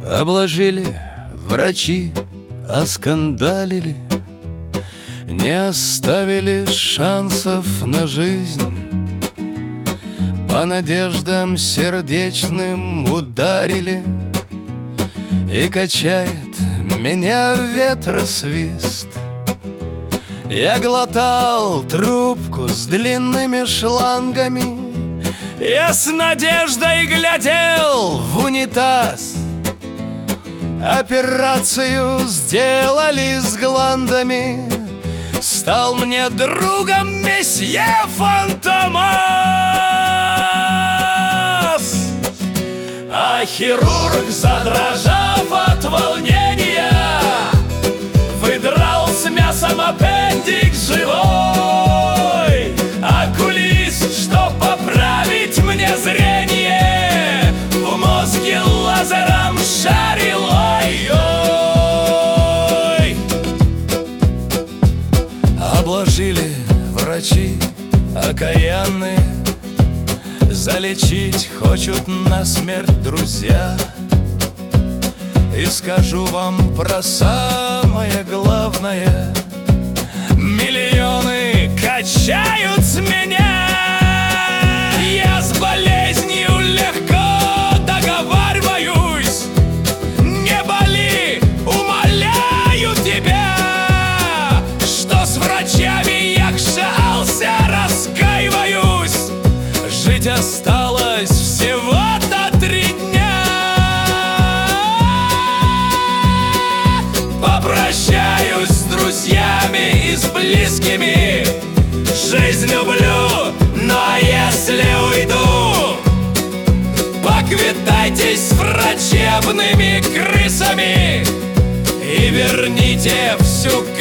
Обложили врачи, оскандалили, не оставили шансов на жизнь. По надеждам сердечным ударили, и качает меня ветросвист. Я глотал трубку с длинными шлангами, я с надеждой глядел в унитаз. Операцию сделали с гландами, стал мне другом месье Фантомас. А хирург, задрожав от волнения, выдрал с мясом аппендикс живой. Окулист, чтоб поправить мне зрение, в мозге лазером шарил. Ой-ой. Обложили врачи окаянные, залечить хочут насмерть друзья. И скажу вам про самое главное: миллионы качают с меня. Я с болезнью легко договариваюсь. Не боли, умоляю тебя, что с врачами я кшался, раскаиваюсь. Жить осталось всего-то 3 дня. Попрощаюсь с друзьями и с близкими. Жизнь люблю, но если уйду, поквитайтесь с врачебными крысами и верните всю